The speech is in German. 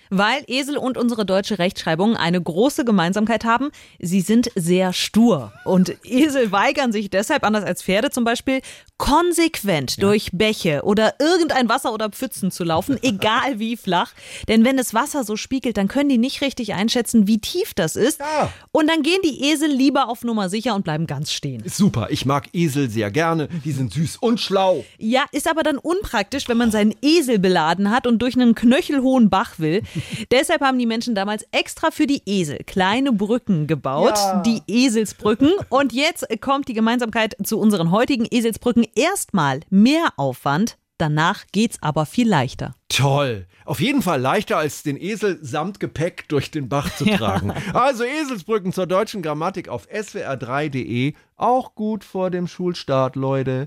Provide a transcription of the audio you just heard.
Weil Esel und unsere deutsche Rechtschreibung eine große Gemeinsamkeit haben. Sie sind sehr stur. Und Esel weigern sich deshalb, anders als Pferde zum Beispiel, konsequent durch Bäche oder irgendein Wasser oder Pfützen zu laufen, egal wie flach. Denn wenn das Wasser so spiegelt, dann können die nicht richtig einschätzen, wie tief das ist. Ja. Und dann gehen die Esel lieber auf Nummer sicher und bleiben ganz stehen. Super, ich mag Esel sehr gerne. Die sind süß und schlau. Ja, ist aber dann unpraktisch, wenn man seinen Esel beladen hat und durch einen knöchelhohen Bach will. Deshalb haben die Menschen damals extra für die Esel kleine Brücken gebaut, die Eselsbrücken. Und jetzt kommt die Gemeinsamkeit zu unseren heutigen Eselsbrücken. Erstmal mehr Aufwand, danach geht's aber viel leichter. Toll. Auf jeden Fall leichter als den Esel samt Gepäck durch den Bach zu tragen. Also Eselsbrücken zur deutschen Grammatik auf swr3.de. Auch gut vor dem Schulstart, Leute.